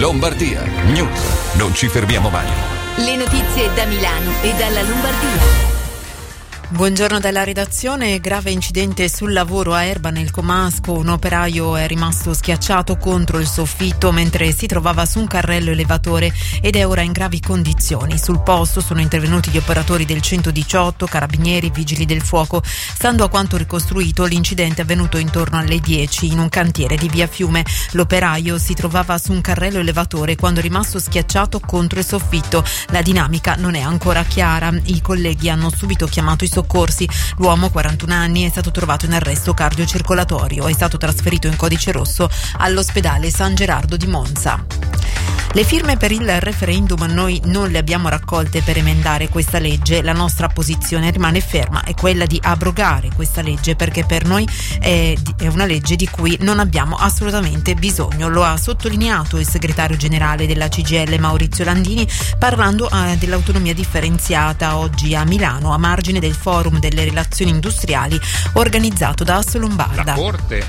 Lombardia News. Non ci fermiamo mai. Le notizie da Milano e dalla Lombardia. Buongiorno dalla redazione. Grave incidente sul lavoro a Erba nel Comasco. Un operaio è rimasto schiacciato contro il soffitto mentre si trovava su un carrello elevatore ed è ora in gravi condizioni. Sul posto sono intervenuti gli operatori del 118, carabinieri, vigili del fuoco. Stando a quanto ricostruito, l'incidente è avvenuto intorno alle 10 in un cantiere di via Fiume. L'operaio si trovava su un carrello elevatore quando è rimasto schiacciato contro il soffitto. La dinamica non è ancora chiara. I colleghi hanno subito chiamato i soccorsi. L'uomo, 41 anni, è stato trovato in arresto cardiocircolatorio. È stato trasferito in codice rosso all'ospedale San Gerardo di Monza. Le firme per il referendum noi non le abbiamo raccolte per emendare questa legge. La nostra posizione rimane ferma, è quella di abrogare questa legge perché per noi è una legge di cui non abbiamo assolutamente bisogno. Lo ha sottolineato il segretario generale della CGIL Maurizio Landini parlando dell'autonomia differenziata oggi a Milano a margine del forum delle relazioni industriali organizzato da Assolombarda. La Corte,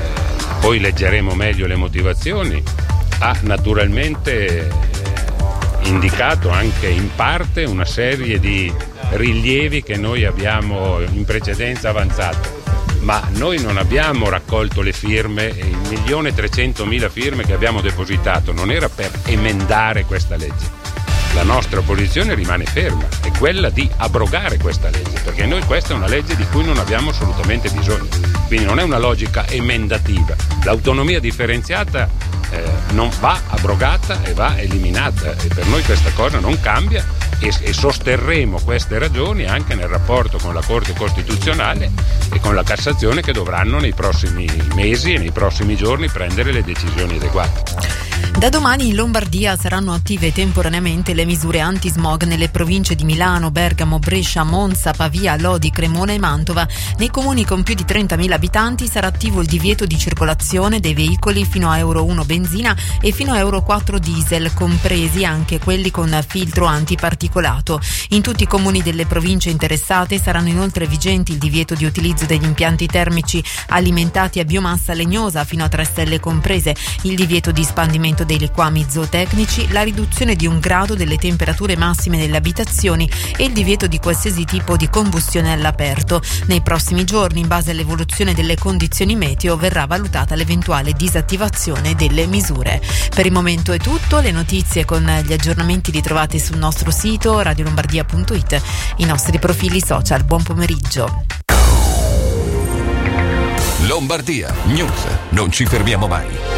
poi leggeremo meglio le motivazioni, ha naturalmente indicato anche in parte una serie di rilievi che noi abbiamo in precedenza avanzato, ma noi non abbiamo raccolto le firme, il 1.300.000 firme che abbiamo depositato non era per emendare questa legge. La nostra posizione rimane ferma, è quella di abrogare questa legge, perché noi questa è una legge di cui non abbiamo assolutamente bisogno, quindi non è una logica emendativa. L'autonomia differenziata non va abrogata e va eliminata e per noi questa cosa non cambia e sosterremo queste ragioni anche nel rapporto con la Corte Costituzionale e con la Cassazione che dovranno nei prossimi mesi e nei prossimi giorni prendere le decisioni adeguate. Da domani in Lombardia saranno attive temporaneamente le misure antismog nelle province di Milano, Bergamo, Brescia, Monza, Pavia, Lodi, Cremona e Mantova. Nei comuni con più di 30.000 abitanti sarà attivo il divieto di circolazione dei veicoli fino a Euro 1 benzina e fino a Euro 4 diesel, compresi anche quelli con filtro antiparticolato. In tutti i comuni delle province interessate saranno inoltre vigenti il divieto di utilizzo degli impianti termici alimentati a biomassa legnosa fino a 3 stelle comprese, il divieto di spandimento dei liquami zootecnici, la riduzione di 1 grado delle temperature massime delle abitazioni e il divieto di qualsiasi tipo di combustione all'aperto. Nei prossimi giorni, in base all'evoluzione delle condizioni meteo, verrà valutata l'eventuale disattivazione delle misure. Per il momento è tutto, le notizie con gli aggiornamenti li trovate sul nostro sito radiolombardia.it, i nostri profili social. Buon pomeriggio. Lombardia News. Non ci fermiamo mai.